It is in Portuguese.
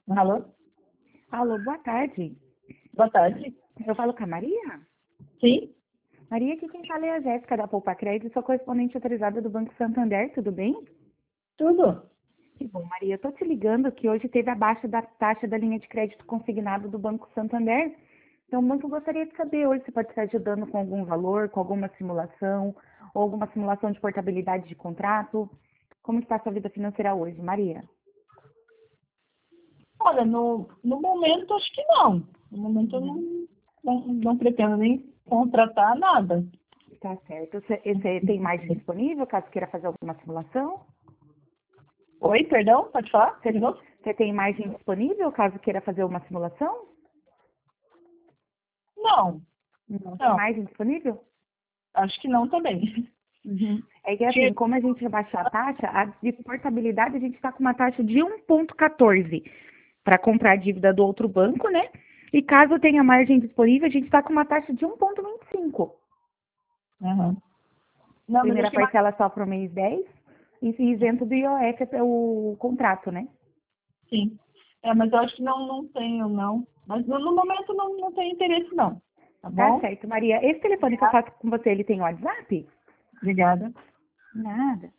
Alô? Alô, boa tarde. Boa tarde. Eu falo com a Maria? Sim? Maria, aqui quem fala é a Jéssica da Poupa Crédito, sou correspondente autorizada do Banco Santander, tudo bem? Tudo? Que bom, Maria. Eu tô te ligando que hoje teve a baixa da taxa da linha de crédito consignado do Banco Santander. Então, o banco gostaria de saber hoje se pode estar ajudando com algum valor, com alguma simulação, ou alguma simulação de portabilidade de contrato. Como está a sua vida financeira hoje, Maria? Olha, no momento acho que não. No momento eu não pretendo nem contratar nada. Tá certo. Você tem margem disponível, caso queira fazer alguma simulação? Oi, perdão, pode falar? Você De novo? você tem margem disponível, caso queira fazer uma simulação? Não, Não tem não. margem disponível? Acho que não também. É que Tinha- assim, como a gente baixou a taxa, a de portabilidade a gente está com uma taxa de 1,14 para comprar a dívida do outro banco, né? E caso tenha margem disponível, a gente está com uma taxa de 1,25. Aham. Não, mas acho Primeira que mais parcela só para o mês 10 e isento do IOF é o contrato, né? sim. Mas eu acho que não tenho, não. Mas no momento não tenho interesse, não. Tá Tá bom? certo, Maria. Esse telefone que eu faço com você, ele tem WhatsApp? Obrigada. Nada.